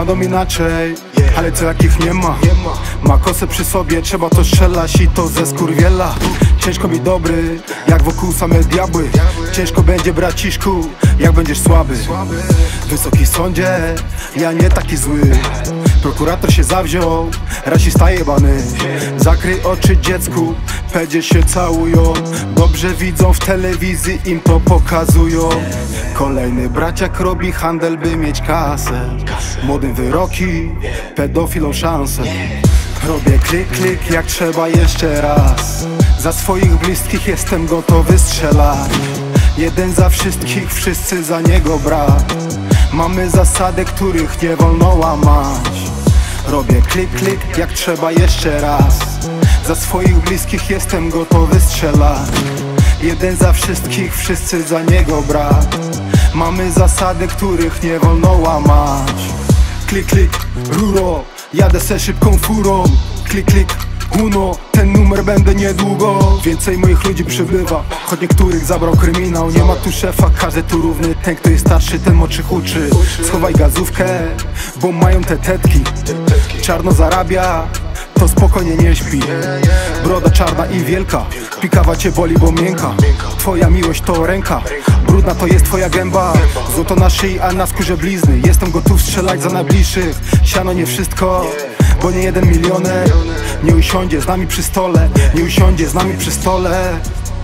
kładą inaczej, ale co jak ich nie ma? Ma kosę przy sobie, trzeba to strzelać i to ze skurwiela. Ciężko mi dobry, jak wokół same diabły. Ciężko będzie braciszku, jak będziesz słaby. Wysoki sądzie, ja nie taki zły. Prokurator się zawziął, rasista jebany. Zakryj oczy dziecku, pedzie się całują. Dobrze widzą w telewizji, im to pokazują. Kolejny braciak robi handel, by mieć kasę. Młodym wyroki, pedofilom szansę. Robię klik, klik, jak trzeba jeszcze raz. Za swoich bliskich jestem gotowy strzelać. Jeden za wszystkich, wszyscy za niego brat. Mamy zasady, których nie wolno łamać. Robię klik, klik, jak trzeba jeszcze raz. Za swoich bliskich jestem gotowy strzelać. Jeden za wszystkich, wszyscy za niego brat. Mamy zasady, których nie wolno łamać. Klik, klik, ruro, jadę se szybką furą. Klik, klik, uno, ten numer będę niedługo. Więcej moich ludzi przybywa, choć niektórych zabrał kryminał. Nie ma tu szefa, każdy tu równy. Ten kto jest starszy, ten młodszych uczy. Schowaj gazówkę, bo mają te tetki. Czarno zarabia, to spokojnie nie śpi. Broda czarna i wielka, pikawa cię boli, bo miękka. Twoja miłość to ręka, brudna to jest twoja gęba. Złoto na szyi, a na skórze blizny. Jestem gotów strzelać za najbliższych. Siano nie wszystko, bo nie 1 milioner nie usiądzie z nami przy stole. Nie usiądzie z nami przy stole.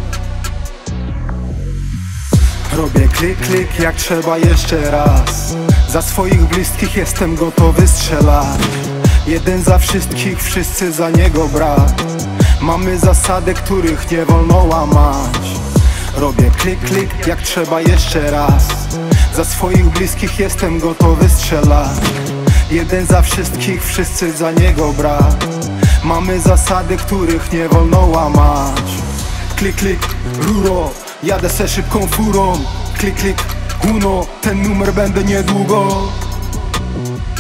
Robię klik, klik, jak trzeba jeszcze raz. Za swoich bliskich jestem gotowy strzelać. Jeden za wszystkich, wszyscy za niego brat. Mamy zasady, których nie wolno łamać. Robię klik, klik, jak trzeba jeszcze raz. Za swoich bliskich jestem gotowy strzelać. Jeden za wszystkich, wszyscy za niego brat. Mamy zasady, których nie wolno łamać. Klik, klik, ruro, jadę se szybką furą. Klik, klik, uno, ten numer będę niedługo.